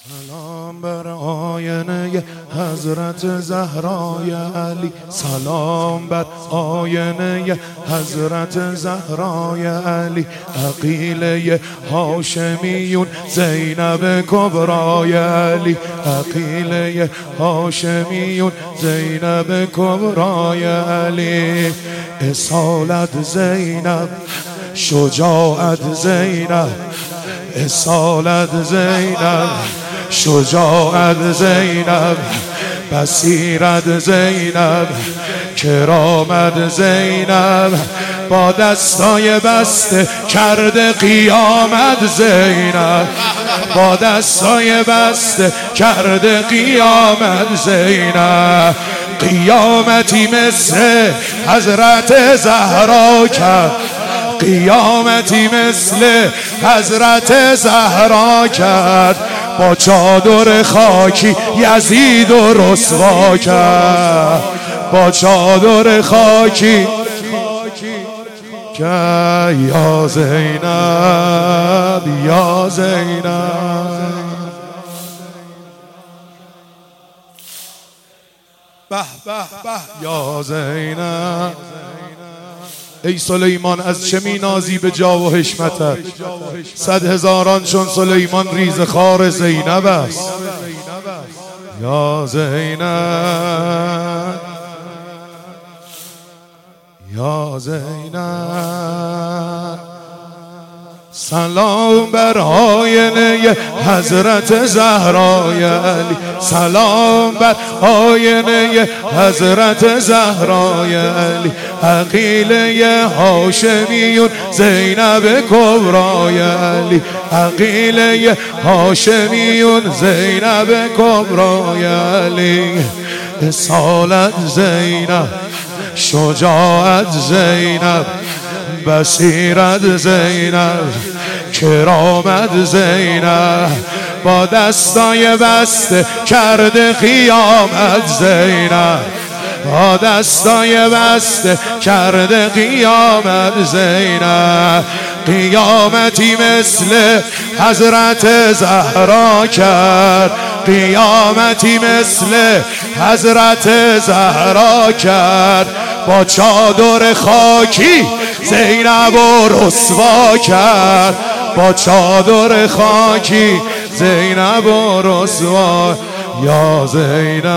سلام بر آینه حضرت زهرای علی، سلام بر آینه حضرت زهرای علی، عقیله هاشمیون زینب کبرای علی، عقیله هاشمیون زینب کبرای علی، اصالت زینب، شجاعت زینب، اصالت زینب، شجاعت زینب، بصیرت زینب، کرامت زینب، با دستای بسته کرده قیامت زینب، با دستای بسته کرده قیامت زینب، قیامتی مثل حضرت زهرا کرد، قیامتی مثل حضرت زهرا کرد، با چادر خاکی یزید و رسوا کرد، با چادر خاکی که یا زینب یا زینب. به به به یا زینب. ای سلیمان از چه می‌نازی به جا و حشمتت؟ 100 هزاران چون سلیمان ریز خار زینب است. یا زینب یا زینب. سلام بر آینه حضرت زهرای علی، سلام بر آینه حضرت زهرای علی، عقیله هاشمیون زینب کبرای علی، عقیله هاشمیون زینب کبرای علی، اصالت زینب، شجاعت زینب، بصیرت زینب، کرامت زینب، با دستای بسته کرده قیامت زینب، با دستای بسته کرده قیامت زینب، قیامتی مثل حضرت زهرا کرد، قیامتی مثل حضرت زهرا کرد، با چادر خاکی زینب و رسوا کرد، با چادر خاکی زینب و رسوا. یا زینب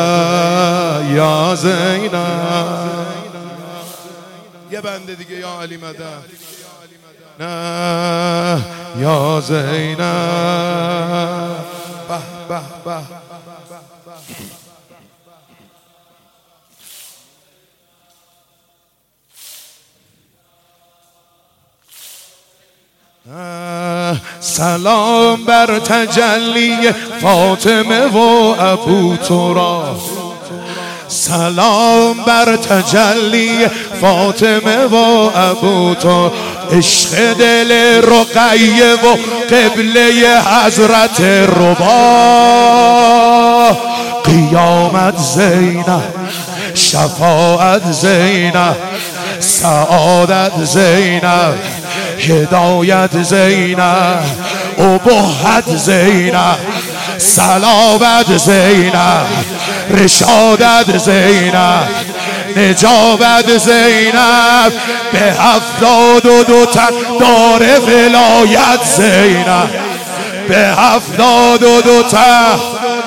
یا زینب. یه بنده دیگه یا علی مدد. نه یا زینب. به به به. سلام بر تجلی فاطمه و ابو تراب، سلام بر تجلی فاطمه و ابو تراب، عشق دل رقیه و قبله حضرت ربا، قیامت زینب، شفاعت زینب، سعادت زینب، هدایت زینب، ابهت زینب، صلابت زینب، رشادت زینب، نجابت زینب، به 72 تن دار ولایت زینب، به 72 تن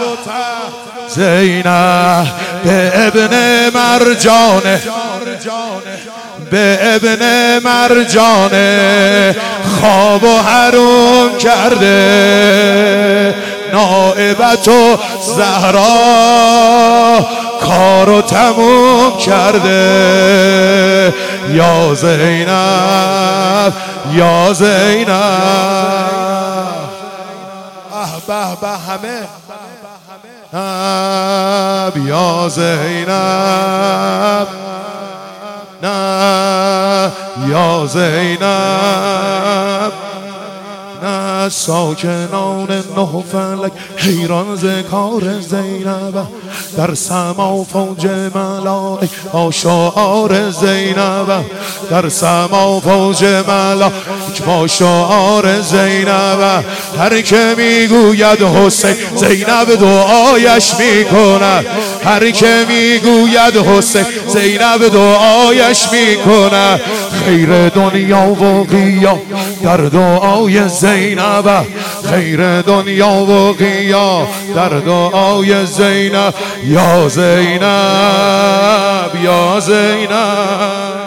زینب، به ابن مرجانه، به ابن مرجانه خواب و حروم کرده، نائبت و زهرا کارو تموم کرده. یا زینب یا زینب. به به همه یا زینب. نه یا زینب. نه ساکنان نه فلک حیران ز کار زینب، در سما فوج ملائک با شعار زینب، در سما فوج ملائک با شعار زینب. هر که میگوید حسین زینب دعایش میکند، هر که میگوید حسین زینب دعایش میکند. خیر دنیا و قیا در دعای زینب، خیر دنیا و قیا در دعای زینب. یا زینب یا زینب